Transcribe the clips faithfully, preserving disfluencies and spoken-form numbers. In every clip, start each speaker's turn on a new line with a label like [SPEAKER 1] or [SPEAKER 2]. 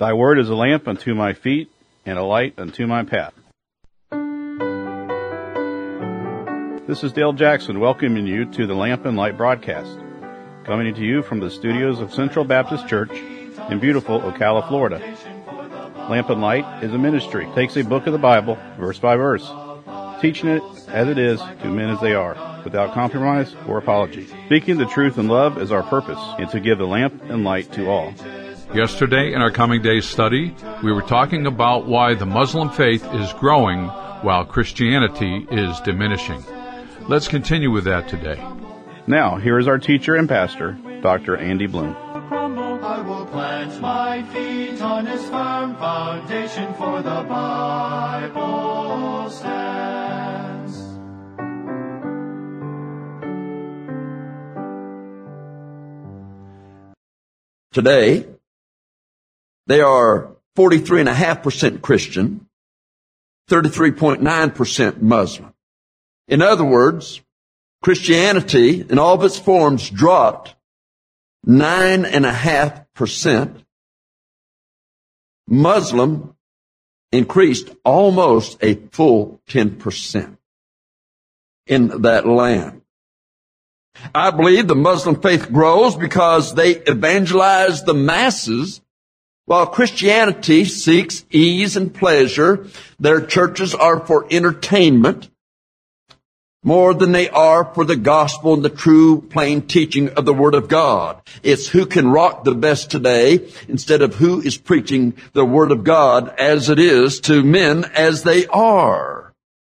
[SPEAKER 1] Thy word is a lamp unto my feet and a light unto my path. This is Dale Jackson welcoming you to the Lamp and Light broadcast, coming to you from the studios of Central Baptist Church in beautiful Ocala, Florida. Lamp and Light is a ministry. It takes a book of the Bible, verse by verse, teaching it as it is to men as they are, without compromise or apology. Speaking the truth in love is our purpose, and to give the lamp and light to all.
[SPEAKER 2] Yesterday in our Coming Days study, we were talking about why the Muslim faith is growing while Christianity is diminishing. Let's continue with that today.
[SPEAKER 1] Now, here is our teacher and pastor, Doctor Andy Bloom.
[SPEAKER 3] I will plant my feet on his firm foundation, for the Bible stands.
[SPEAKER 4] Today, they are forty-three point five percent Christian, thirty-three point nine percent Muslim. In other words, Christianity in all of its forms dropped nine point five percent. Muslim increased almost a full ten percent in that land. I believe the Muslim faith grows because they evangelize the masses, while Christianity seeks ease and pleasure. Their churches are for entertainment more than they are for the gospel and the true plain teaching of the Word of God. It's who can rock the best today instead of who is preaching the Word of God as it is to men as they are.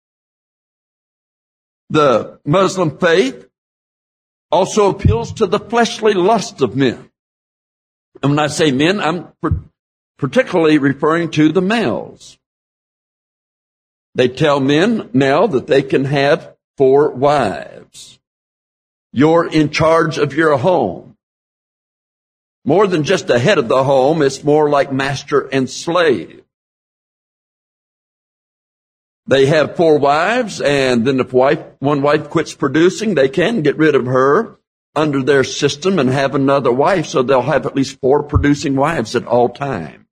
[SPEAKER 4] The Muslim faith also appeals to the fleshly lust of men. And when I say men, I'm particularly referring to the males. They tell men now that they can have four wives. You're in charge of your home. More than just the head of the home, it's more like master and slave. They have four wives, and then if wife, one wife quits producing, they can get rid of her under their system and have another wife, so they'll have at least four producing wives at all times.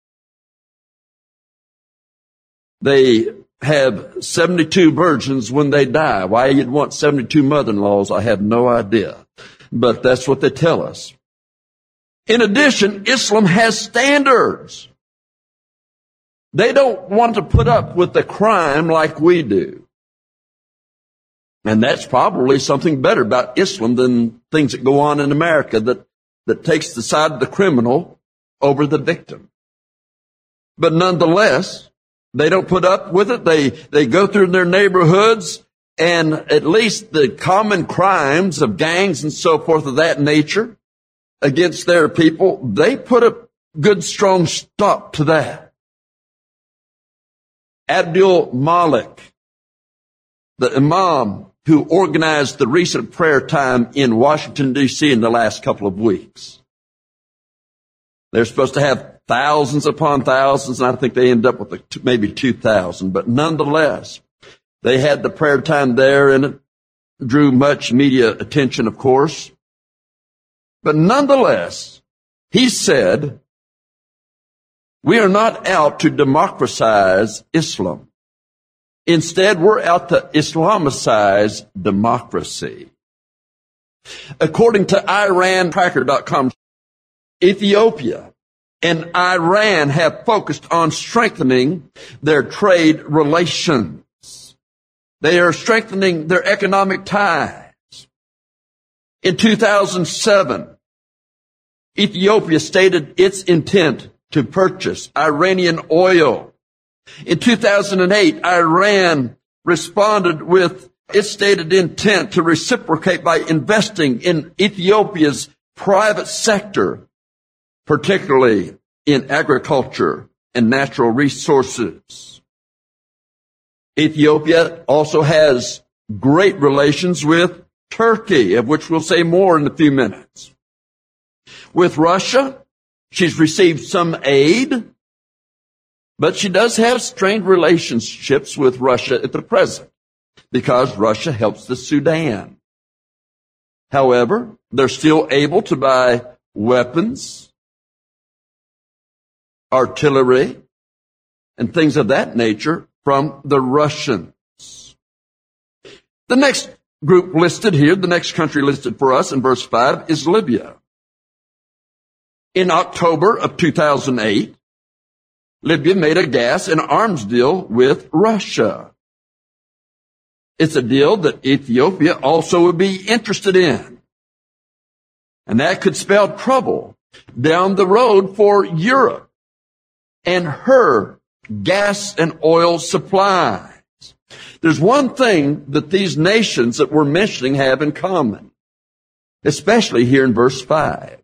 [SPEAKER 4] They have seventy-two virgins when they die. Why you'd want seventy-two mother-in-laws, I have no idea. But that's what they tell us. In addition, Islam has standards. They don't want to put up with the crime like we do. And that's probably something better about Islam than things that go on in America that, that takes the side of the criminal over the victim. But nonetheless, they don't put up with it. They, they go through their neighborhoods, and at least the common crimes of gangs and so forth of that nature against their people, they put a good strong stop to that. Abdul Malik, the imam who organized the recent prayer time in Washington, D C in the last couple of weeks. They're supposed to have thousands upon thousands, and I think they end up with maybe two thousand. But nonetheless, they had the prayer time there, and it drew much media attention, of course. But nonetheless, he said, we are not out to democratize Islam. Instead, we're out to Islamicize democracy. According to Iran Tracker dot com, Ethiopia and Iran have focused on strengthening their trade relations. They are strengthening their economic ties. In two thousand seven, Ethiopia stated its intent to purchase Iranian oil. In two thousand eight, Iran responded with its stated intent to reciprocate by investing in Ethiopia's private sector, particularly in agriculture and natural resources. Ethiopia also has great relations with Turkey, of which we'll say more in a few minutes. With Russia, she's received some aid, but she does have strained relationships with Russia at the present because Russia helps the Sudan. However, they're still able to buy weapons artillery, and things of that nature from the Russians. The next group listed here, the next country listed for us in verse five is Libya. In October of two thousand eight, Libya made a gas and arms deal with Russia. It's a deal that Ethiopia also would be interested in. And that could spell trouble down the road for Europe and her gas and oil supplies. There's one thing that these nations that we're mentioning have in common, especially here in verse five.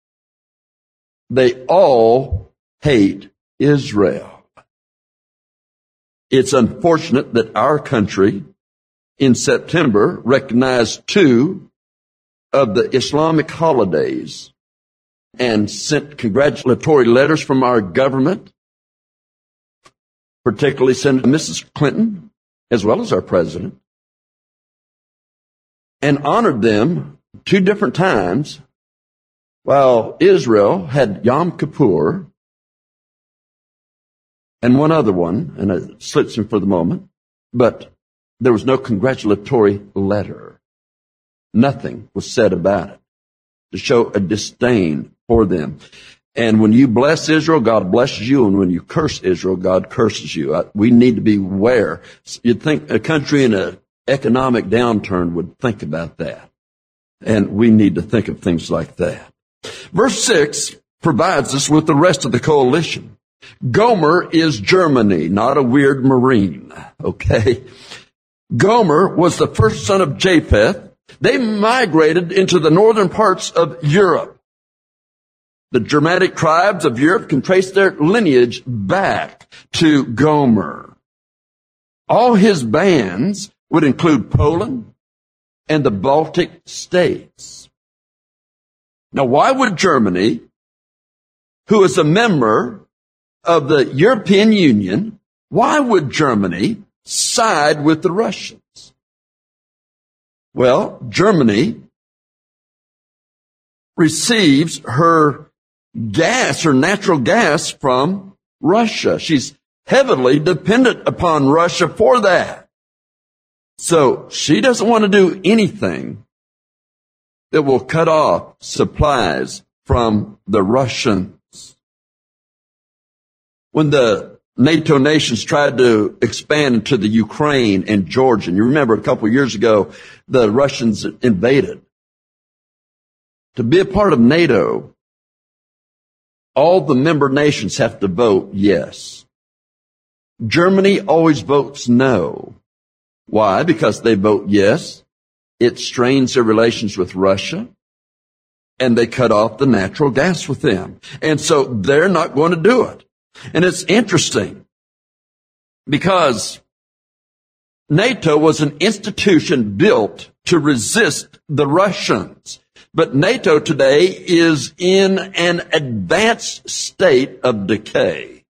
[SPEAKER 4] They all hate Israel. It's unfortunate that our country in September recognized two of the Islamic holidays and sent congratulatory letters from our government, particularly Senator Missus Clinton, as well as our president, and honored them two different times while Israel had Yom Kippur and one other one, and it slips me for the moment, but there was no congratulatory letter. Nothing was said about it to show a disdain for them. And when you bless Israel, God blesses you. And when you curse Israel, God curses you. We need to be aware. You'd think a country in an economic downturn would think about that. And we need to think of things like that. Verse six provides us with the rest of the coalition. Gomer is Germany, not a weird marine. Okay. Gomer was the first son of Japheth. They migrated into the northern parts of Europe. The Germanic tribes of Europe can trace their lineage back to Gomer. All his bands would include Poland and the Baltic states. Now, why would Germany, who is a member of the European Union, why would Germany side with the Russians? Well, Germany receives her gas, her natural gas from Russia. She's heavily dependent upon Russia for that. So she doesn't want to do anything that will cut off supplies from the Russians. When the NATO nations tried to expand into the Ukraine and Georgia, and you remember a couple of years ago, the Russians invaded. To be a part of NATO, all the member nations have to vote yes. Germany always votes no. Why? Because they vote yes. It strains their relations with Russia, and they cut off the natural gas with them. And so they're not going to do it. And it's interesting because NATO was an institution built to resist the Russians. But NATO today is in an advanced state of decay.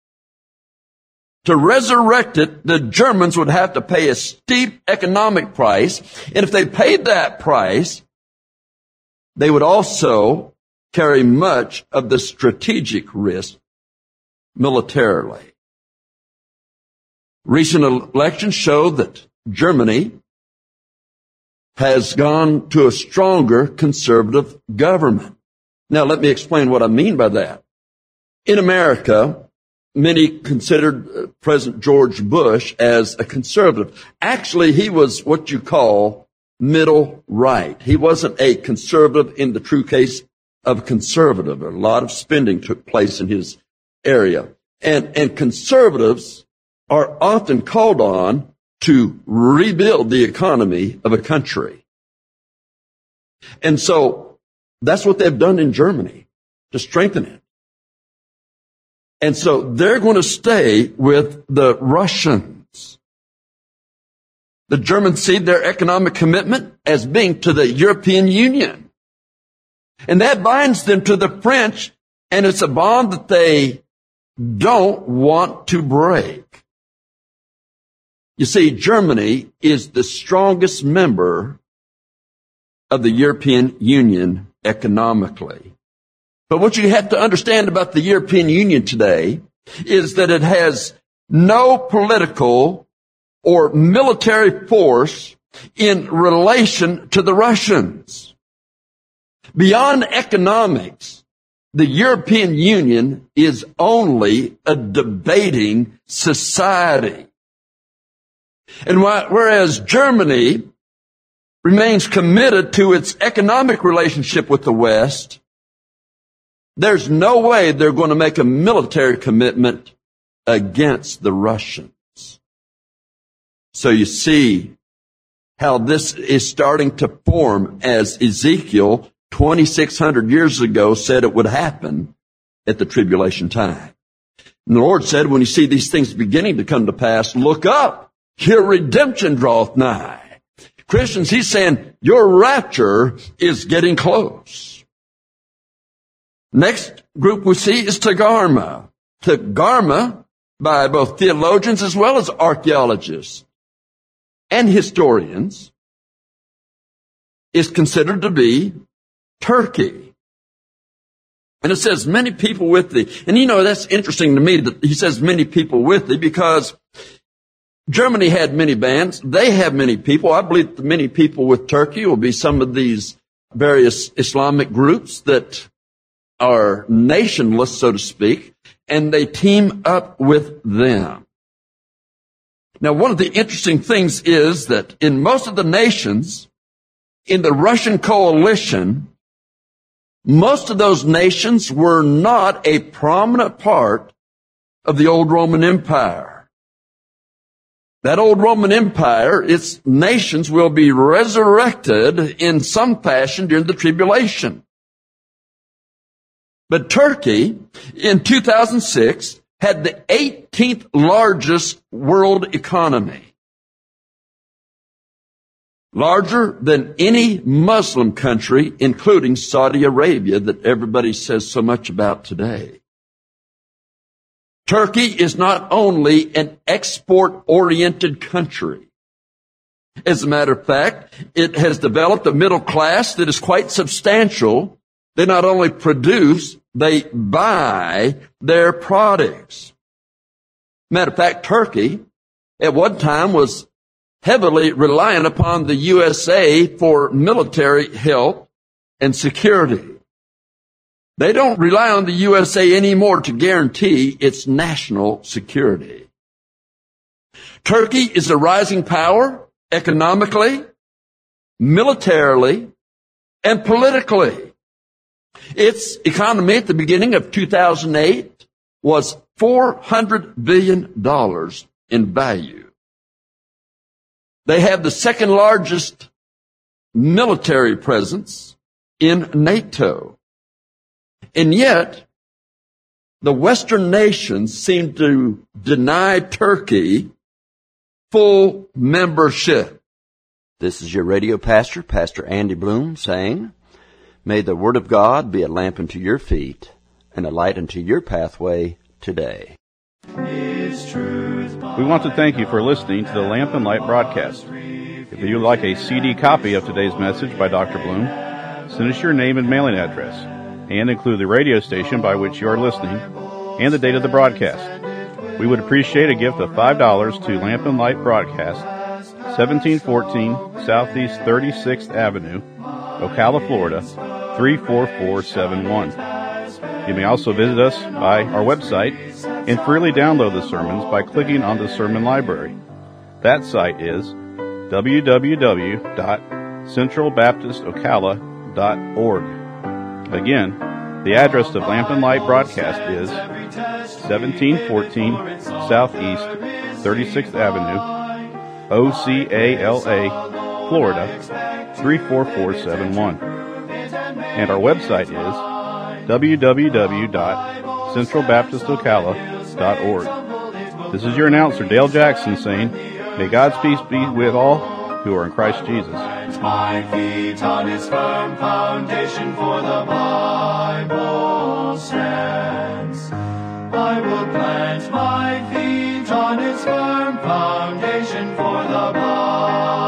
[SPEAKER 4] To resurrect it, the Germans would have to pay a steep economic price. And if they paid that price, they would also carry much of the strategic risk militarily. Recent elections show that Germany has gone to a stronger conservative government. Now, let me explain what I mean by that. In America, many considered President George Bush as a conservative. Actually, he was what you call middle right. He wasn't a conservative in the true case of a conservative. A lot of spending took place in his area. And, and conservatives are often called on to rebuild the economy of a country. And so that's what they've done in Germany, to strengthen it. And so they're going to stay with the Russians. The Germans see their economic commitment as being to the European Union. And that binds them to the French, and it's a bond that they don't want to break. You see, Germany is the strongest member of the European Union economically. But what you have to understand about the European Union today is that it has no political or military force in relation to the Russians. Beyond economics, the European Union is only a debating society. And whereas Germany remains committed to its economic relationship with the West, there's no way they're going to make a military commitment against the Russians. So you see how this is starting to form as Ezekiel twenty-six hundred years ago said it would happen at the tribulation time. And the Lord said, when you see these things beginning to come to pass, look up, your redemption draweth nigh. Christians, he's saying, your rapture is getting close. Next group we see is Togarmah. Togarmah, by both theologians as well as archaeologists and historians, is considered to be Turkey. And it says many people with thee. And you know, that's interesting to me that he says many people with thee, because Germany had many bands. They have many people. I believe the many people with Turkey will be some of these various Islamic groups that are nationless, so to speak, and they team up with them. Now, one of the interesting things is that in most of the nations in the Russian coalition, most of those nations were not a prominent part of the old Roman Empire. That old Roman Empire, its nations will be resurrected in some fashion during the tribulation. But Turkey, in two thousand six, had the eighteenth largest world economy. Larger than any Muslim country, including Saudi Arabia, that everybody says so much about today. Turkey is not only an export-oriented country. As a matter of fact, it has developed a middle class that is quite substantial. They not only produce, they buy their products. Matter of fact, Turkey at one time was heavily reliant upon the U S A for military help and security. They don't rely on the U S A anymore to guarantee its national security. Turkey is a rising power economically, militarily, and politically. Its economy at the beginning of two thousand eight was four hundred billion dollars in value. They have the second largest military presence in NATO. And yet, the Western nations seem to deny Turkey full membership.
[SPEAKER 5] This is your radio pastor, Pastor Andy Bloom, saying, may the Word of God be a lamp unto your feet and a light unto your pathway today.
[SPEAKER 1] We want to thank you for listening to the Lamp and Light broadcast. If you would like a C D copy of today's message by Doctor Bloom, send us your name and mailing address, and include the radio station by which you are listening and the date of the broadcast. We would appreciate a gift of five dollars to Lamp and Light Broadcast, seventeen fourteen Southeast thirty-sixth Avenue, Ocala, Florida, three four four seven one. You may also visit us by our website and freely download the sermons by clicking on the sermon library. That site is w w w dot central baptist ocala dot org. Again, the address of Lamp and Light Broadcast is seventeen fourteen Southeast thirty-sixth Avenue, O C A L A, Florida, three four four seven one. And our website is w w w dot central baptist ocala dot org. This is your announcer, Dale Jackson, saying, may God's peace be with all who are in Christ Jesus.
[SPEAKER 3] My feet on his firm foundation, for the Bible stands. I will plant my feet on its firm foundation, for the Bible